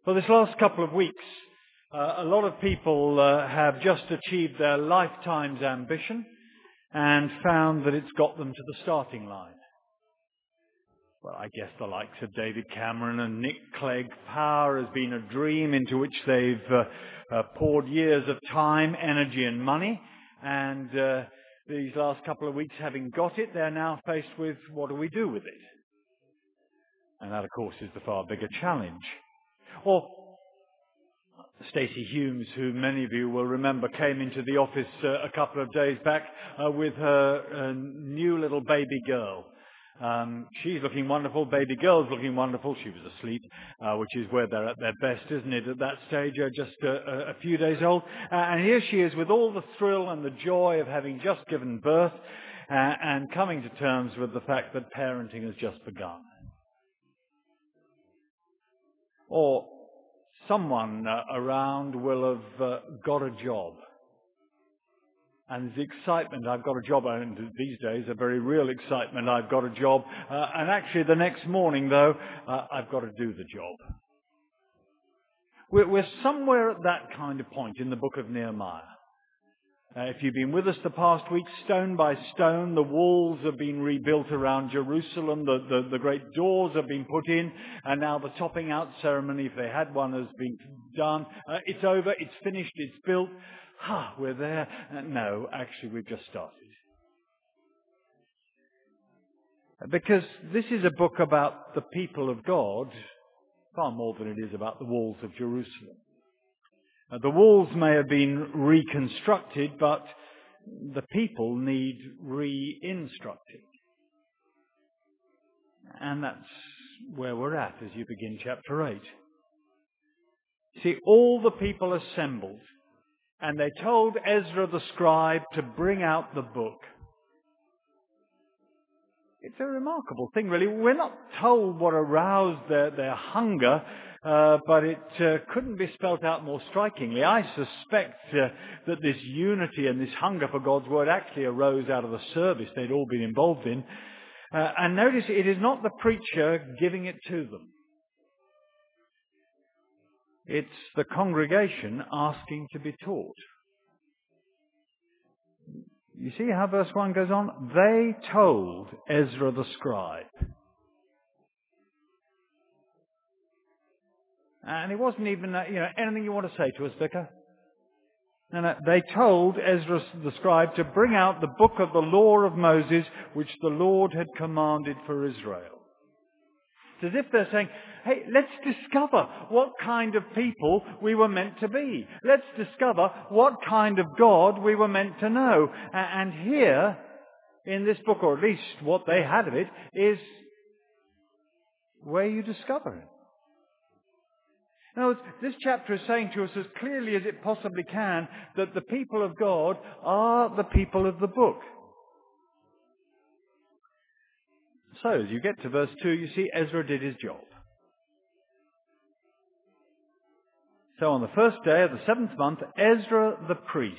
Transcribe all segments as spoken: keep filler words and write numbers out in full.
For this last couple of weeks, uh, a lot of people uh, have just achieved their lifetime's ambition and found that it's got them to the starting line. Well, I guess the likes of David Cameron and Nick Clegg, power has been a dream into which they've uh, uh, poured years of time, energy and money. And uh, these last couple of weeks, having got it, they're now faced with, what do we do with it? And that, of course, is the far bigger challenge. Or Stacey Humes, who many of you will remember, came into the office uh, a couple of days back uh, with her uh, new little baby girl. Um, she's looking wonderful, baby girl's looking wonderful. She was asleep, uh, which is where they're at their best, isn't it, at that stage, uh, just uh, a few days old. Uh, and here she is with all the thrill and the joy of having just given birth uh, and coming to terms with the fact that parenting has just begun. Or someone uh, around will have uh, got a job. And the excitement, I've got a job, and these days a very real excitement, I've got a job. Uh, and actually the next morning, though, uh, I've got to do the job. We're, we're somewhere at that kind of point in the book of Nehemiah. Uh, if you've been with us the past week, stone by stone, the walls have been rebuilt around Jerusalem, the, the, the great doors have been put in, and now the topping out ceremony, if they had one, has been done. Uh, it's over, it's finished, it's built. Ha, we're there. Uh, no, actually, we've just started. Because this is a book about the people of God, far more than it is about the walls of Jerusalem. Uh, the walls may have been reconstructed, but the people need re-instructing. And that's where we're at as you begin chapter eight. See, all the people assembled, and they told Ezra the scribe to bring out the book. It's a remarkable thing, really. We're not told what aroused their, their hunger, uh, but it uh, couldn't be spelt out more strikingly. I suspect uh, that this unity and this hunger for God's word actually arose out of the service they'd all been involved in. Uh, and notice it is not the preacher giving it to them. It's the congregation asking to be taught. You see how verse one goes on? They told Ezra the scribe. And it wasn't even, uh, you know, anything you want to say to us, Vicar? No, no. They told Ezra the scribe to bring out the book of the law of Moses, which the Lord had commanded for Israel. It's as if they're saying, hey, let's discover what kind of people we were meant to be. Let's discover what kind of God we were meant to know. And here, in this book, or at least what they had of it, is where you discover it. In other words, this chapter is saying to us as clearly as it possibly can that the people of God are the people of the book. So, as you get to verse two, you see Ezra did his job. So on the first day of the seventh month, Ezra the priest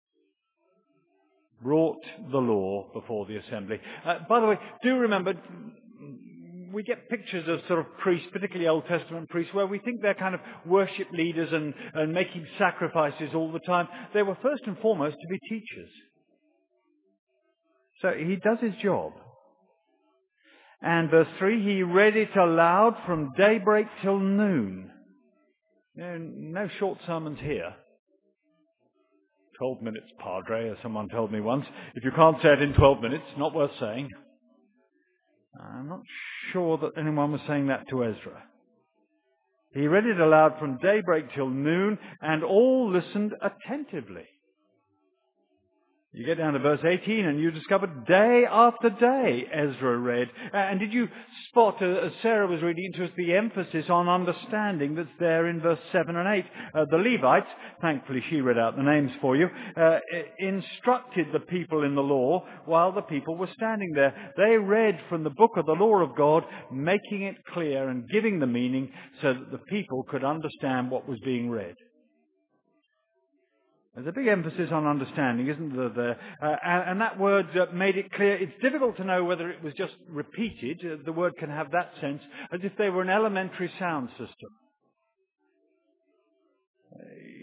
brought the law before the assembly. Uh, by the way, do remember, we get pictures of sort of priests, particularly Old Testament priests, where we think they're kind of worship leaders and, and making sacrifices all the time. They were first and foremost to be teachers. So he does his job. And verse three, he read it aloud from daybreak till noon. No, no short sermons here. Twelve minutes, Padre, as someone told me once. If you can't say it in twelve minutes, not worth saying. I'm not sure that anyone was saying that to Ezra. He read it aloud from daybreak till noon, and all listened attentively. You get down to verse eighteen and you discover day after day Ezra read. And did you spot, uh, as Sarah was reading to us, the emphasis on understanding that's there in verse seven and eight? Uh, the Levites, thankfully she read out the names for you, uh, instructed the people in the law while the people were standing there. They read from the book of the law of God, making it clear and giving the meaning so that the people could understand what was being read. There's a big emphasis on understanding, isn't there? there? Uh, and, and that word uh, made it clear. It's difficult to know whether it was just repeated. Uh, the word can have that sense, as if they were an elementary sound system.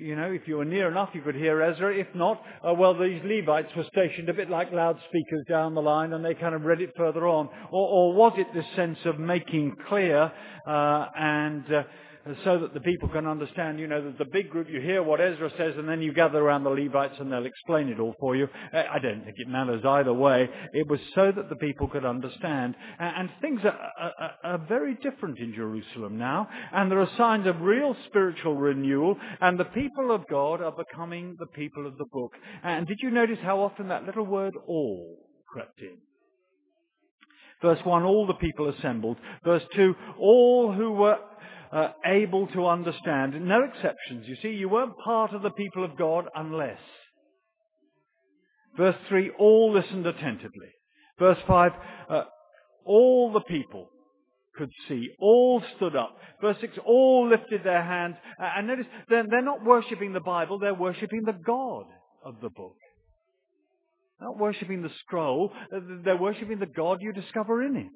You know, if you were near enough, you could hear Ezra. If not, uh, well, these Levites were stationed a bit like loudspeakers down the line, and they kind of read it further on. Or, or was it this sense of making clear uh, and uh, so that the people can understand, you know, that the big group, you hear what Ezra says, and then you gather around the Levites and they'll explain it all for you. I don't think it matters either way. It was so that the people could understand. And things are, are, are very different in Jerusalem now, and there are signs of real spiritual renewal, and the people of God are becoming the people of the book. And did you notice how often that little word all crept in? Verse one, all the people assembled. Verse two, all who were Uh, able to understand. No exceptions. You see, you weren't part of the people of God unless. Verse three, all listened attentively. Verse five, uh, all the people could see. All stood up. Verse six, all lifted their hands. Uh, and notice, they're, they're not worshipping the Bible, they're worshipping the God of the book. They're not worshipping the scroll, they're worshipping the God you discover in it.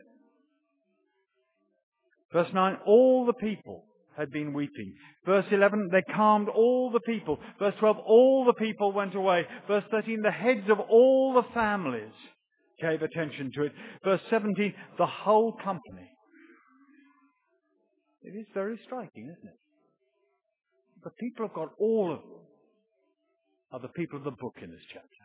Verse nine, all the people had been weeping. Verse eleven, they calmed all the people. Verse twelve, all the people went away. Verse thirteen, the heads of all the families gave attention to it. Verse seventeen, the whole company. It is very striking, isn't it? The people of God, all of them, are the people of the book in this chapter.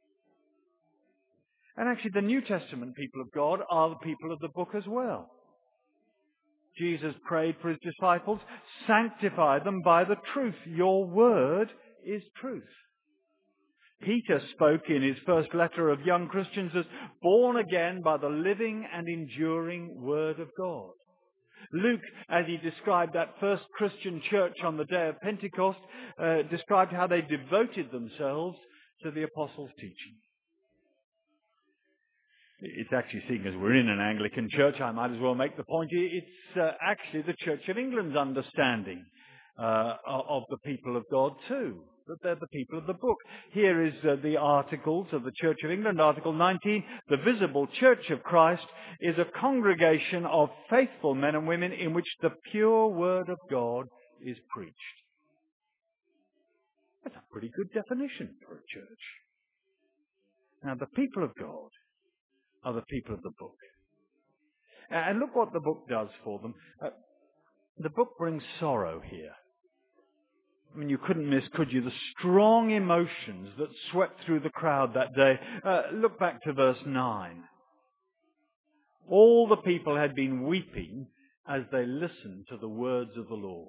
And actually, the New Testament people of God are the people of the book as well. Jesus prayed for his disciples, sanctify them by the truth. Your word is truth. Peter spoke in his first letter of young Christians as born again by the living and enduring word of God. Luke, as he described that first Christian church on the day of Pentecost, uh, described how they devoted themselves to the apostles' teaching. It's actually, seeing as we're in an Anglican church, I might as well make the point, it's uh, actually the Church of England's understanding uh, of the people of God too, that they're the people of the book. Here is uh, the articles of the Church of England, Article nineteen, the visible Church of Christ is a congregation of faithful men and women in which the pure word of God is preached. That's a pretty good definition for a church. Now, the people of God are the people of the book. And look what the book does for them. Uh, the book brings sorrow here. I mean, you couldn't miss, could you, the strong emotions that swept through the crowd that day. Uh, look back to verse nine. All the people had been weeping as they listened to the words of the law.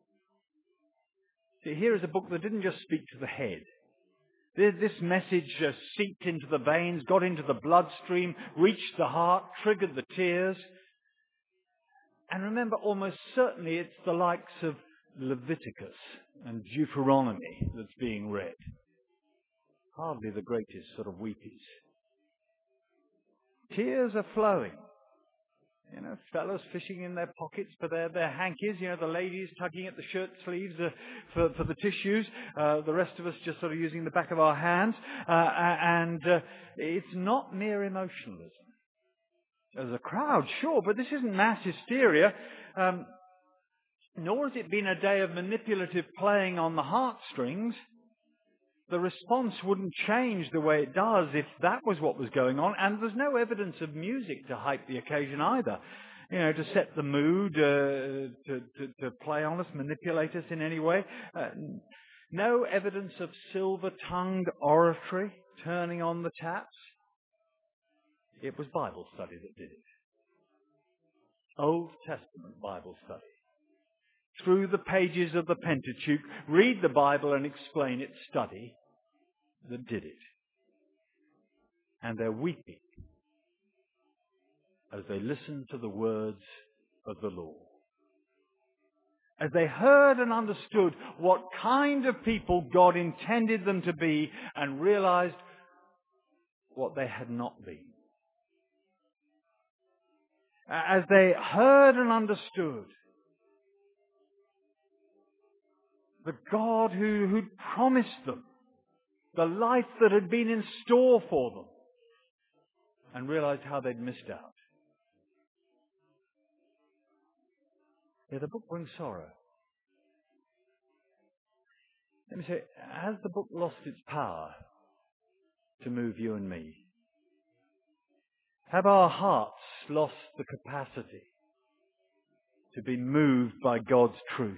See, here is a book that didn't just speak to the head. This message uh, seeped into the veins, got into the bloodstream, reached the heart, triggered the tears. And remember, almost certainly it's the likes of Leviticus and Deuteronomy that's being read. Hardly the greatest sort of weepies. Tears are flowing. You know, fellas fishing in their pockets for their, their hankies. You know, the ladies tugging at the shirt sleeves uh, for, for the tissues. Uh, the rest of us just sort of using the back of our hands. Uh, and uh, it's not mere emotionalism. There's a crowd, sure, but this isn't mass hysteria. Um, nor has it been a day of manipulative playing on the heartstrings. The response wouldn't change the way it does if that was what was going on. And there's no evidence of music to hype the occasion either. You know, to set the mood, uh, to, to, to play on us, manipulate us in any way. Uh, no evidence of silver-tongued oratory turning on the taps. It was Bible study that did it. Old Testament Bible study. Through the pages of the Pentateuch, read the Bible and explain its study that did it. And they're weeping as they listen to the words of the law. As they heard and understood what kind of people God intended them to be and realized what they had not been. As they heard and understood the God who, who'd promised them the life that had been in store for them, and realized how they'd missed out. Yeah, the book brings sorrow. Let me say, has the book lost its power to move you and me? Have our hearts lost the capacity to be moved by God's truth?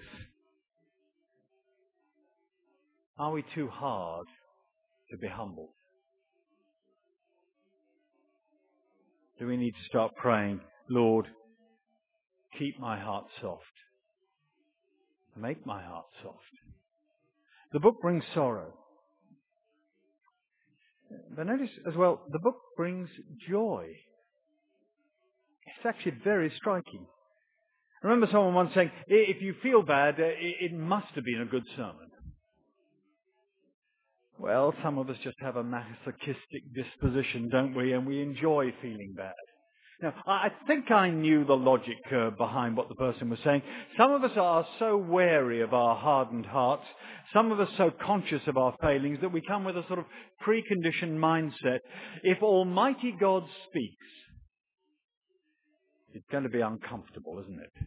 Are we too hard to be humbled? Do we need to start praying, Lord, keep my heart soft. Make my heart soft. The book brings sorrow. But notice as well, the book brings joy. It's actually very striking. I remember someone once saying, if you feel bad, it must have been a good sermon. Well, some of us just have a masochistic disposition, don't we? And we enjoy feeling bad. Now, I think I knew the logic uh, behind what the person was saying. Some of us are so wary of our hardened hearts, some of us so conscious of our failings that we come with a sort of preconditioned mindset. If Almighty God speaks, it's going to be uncomfortable, isn't it?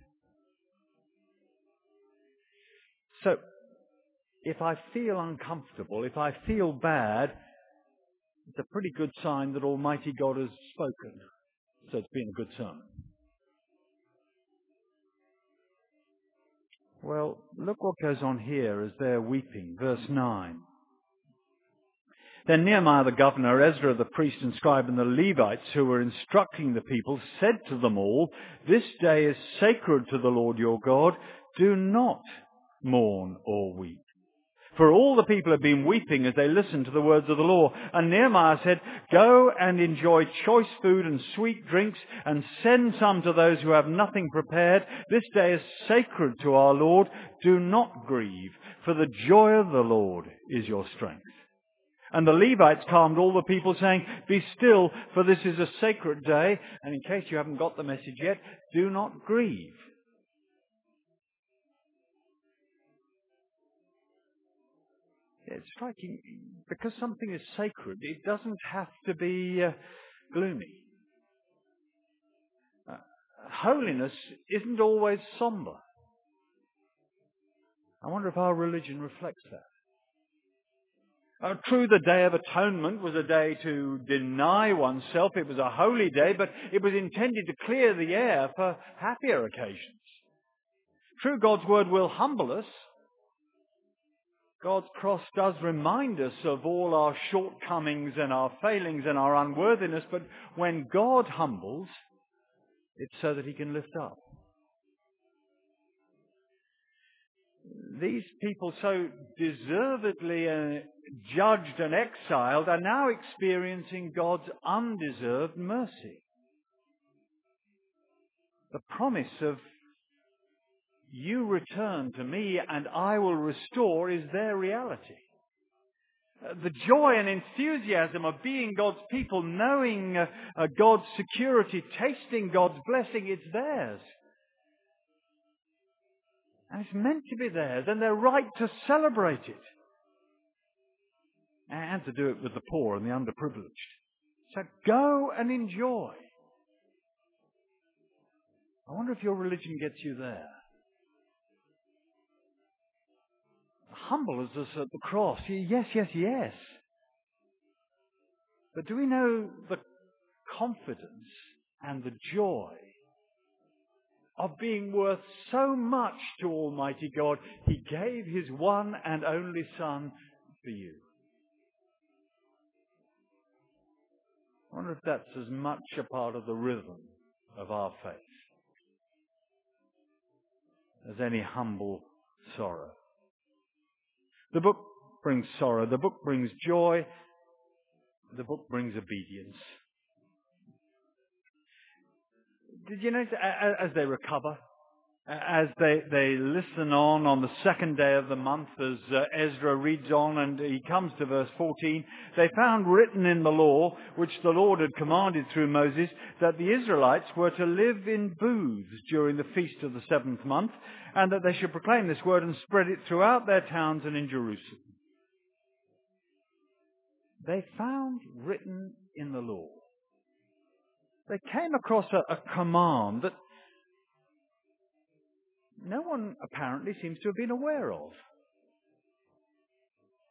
So, if I feel uncomfortable, if I feel bad, it's a pretty good sign that Almighty God has spoken. So it's been a good sermon. Well, look what goes on here as they're weeping. Verse nine. Then Nehemiah the governor, Ezra the priest and scribe, and the Levites who were instructing the people said to them all, "This day is sacred to the Lord your God. Do not mourn or weep." For all the people had been weeping as they listened to the words of the law. And Nehemiah said, "Go and enjoy choice food and sweet drinks, and send some to those who have nothing prepared. This day is sacred to our Lord. Do not grieve, for the joy of the Lord is your strength." And the Levites calmed all the people, saying, "Be still, for this is a sacred day. And in case you haven't got the message yet, do not grieve." It's striking, because something is sacred, it doesn't have to be uh, gloomy. Uh, holiness isn't always somber. I wonder if our religion reflects that. Uh, true, the Day of Atonement was a day to deny oneself. It was a holy day, but it was intended to clear the air for happier occasions. True, God's word will humble us. God's cross does remind us of all our shortcomings and our failings and our unworthiness, but when God humbles, it's so that he can lift up. These people, so deservedly uh, judged and exiled, are now experiencing God's undeserved mercy. The promise of "you return to me and I will restore" is their reality. Uh, the joy and enthusiasm of being God's people, knowing uh, uh, God's security, tasting God's blessing, it's theirs. And it's meant to be theirs, and they're right to celebrate it. And to do it with the poor and the underprivileged. So go and enjoy. I wonder if your religion gets you there. Humble as us at the cross. Yes, yes, yes. But do we know the confidence and the joy of being worth so much to Almighty God, he gave his one and only Son for you? I wonder if that's as much a part of the rhythm of our faith as any humble sorrow. The book brings sorrow. The book brings joy. The book brings obedience. Did you notice as they recover, as they, they listen on on the second day of the month, as uh, Ezra reads on and he comes to verse fourteen, they found written in the law, which the Lord had commanded through Moses, that the Israelites were to live in booths during the feast of the seventh month, and that they should proclaim this word and spread it throughout their towns and in Jerusalem. They found written in the law. They came across a, a command that no one apparently seems to have been aware of.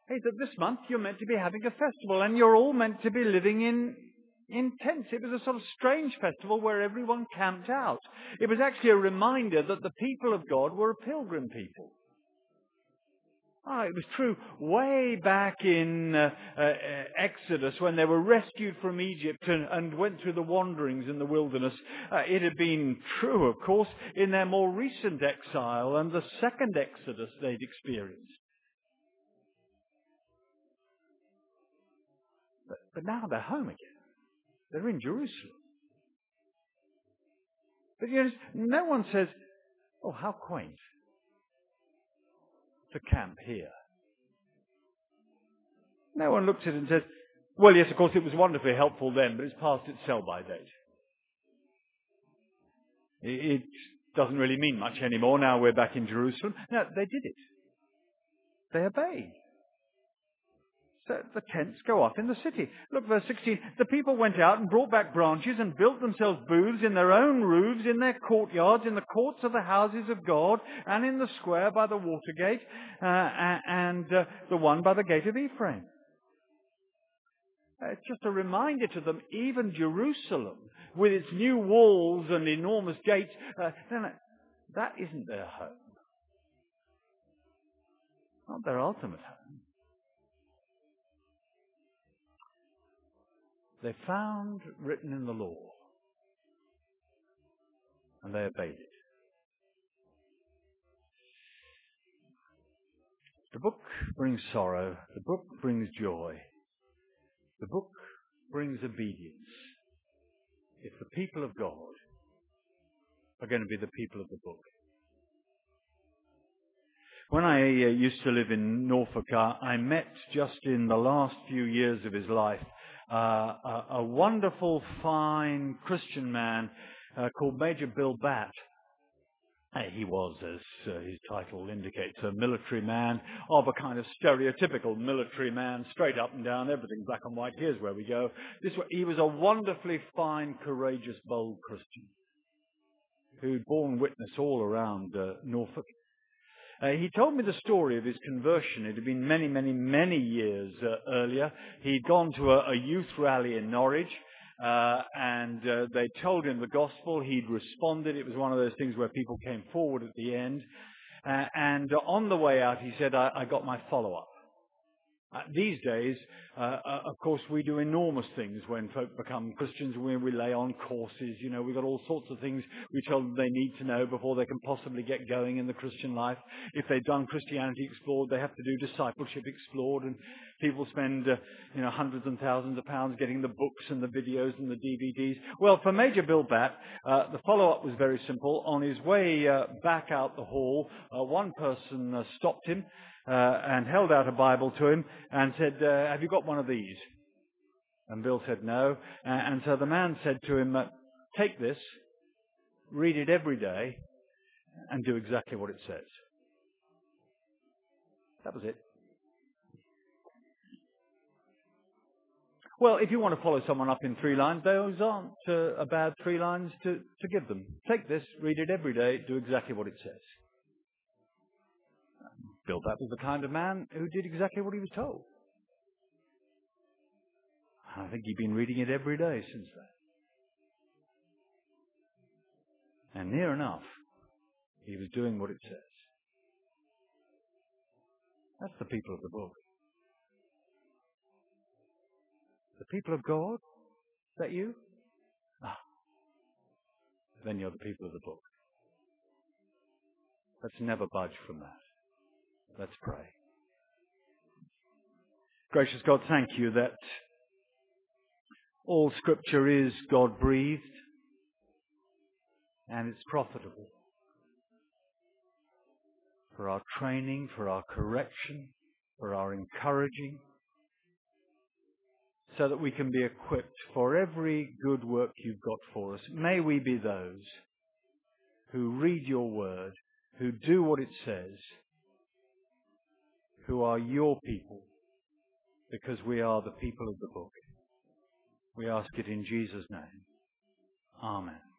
Hey, that this month you're meant to be having a festival and you're all meant to be living in, in tents. It was a sort of strange festival where everyone camped out. It was actually a reminder that the people of God were a pilgrim people. Ah, it was true way back in uh, uh, Exodus when they were rescued from Egypt and, and went through the wanderings in the wilderness. Uh, it had been true, of course, in their more recent exile and the second Exodus they'd experienced. But, but now they're home again. They're in Jerusalem. But you know, no one says, oh, how quaint to camp here. No one looks at it and says, well, yes, of course, it was wonderfully helpful then, but it's past its sell-by date. It doesn't really mean much anymore. Now we're back in Jerusalem. No, they did it. They obeyed. So the tents go up in the city. Look, verse sixteen. The people went out and brought back branches and built themselves booths in their own roofs, in their courtyards, in the courts of the houses of God, and in the square by the water gate, uh, and uh, the one by the gate of Ephraim. Uh, It's just a reminder to them, even Jerusalem, with its new walls and enormous gates, uh, no, no, that isn't their home. Not their ultimate home. They found written in the law, and they obeyed it. The book brings sorrow. The book brings joy. The book brings obedience. If the people of God are going to be the people of the book. When I uh, used to live in Norfolk, uh, I met just in the last few years of his life uh, a, a wonderful, fine Christian man uh, called Major Bill Batt. Uh, he was, as uh, his title indicates, a military man of a kind of stereotypical military man, straight up and down, everything black and white. Here's where we go. This way, he was a wonderfully fine, courageous, bold Christian who'd borne witness all around uh, Norfolk. Uh, he told me the story of his conversion. It had been many, many, many years uh, earlier. He'd gone to a, a youth rally in Norwich, uh, and uh, they told him the gospel. He'd responded. It was one of those things where people came forward at the end. Uh, and uh, on the way out, he said, I, I got my follow-up. Uh, these days, uh, uh, of course, we do enormous things when folk become Christians. We, we lay on courses, you know, we've got all sorts of things we tell them they need to know before they can possibly get going in the Christian life. If they've done Christianity Explored, they have to do Discipleship Explored, and people spend, uh, you know, hundreds and thousands of pounds getting the books and the videos and the D V Ds. Well, for Major Bill Batt, uh, the follow-up was very simple. On his way uh, back out the hall, uh, one person uh, stopped him, Uh, and held out a Bible to him and said, uh, have you got one of these? And Bill said no. Uh, and so the man said to him, uh, take this, read it every day, and do exactly what it says. That was it. Well, if you want to follow someone up in three lines, those aren't uh, a bad three lines to, to give them. Take this, read it every day, do exactly what it says. Bill Batt was the kind of man who did exactly what he was told. I think he'd been reading it every day since then. And near enough, he was doing what it says. That's the people of the book. The people of God? Is that you? Ah, then you're the people of the book. Let's never budge from that. Let's pray. Gracious God, thank you that all Scripture is God-breathed and it's profitable for our training, for our correction, for our encouraging, so that we can be equipped for every good work you've got for us. May we be those who read your word, who do what it says, who are your people, because we are the people of the book. We ask it in Jesus' name. Amen.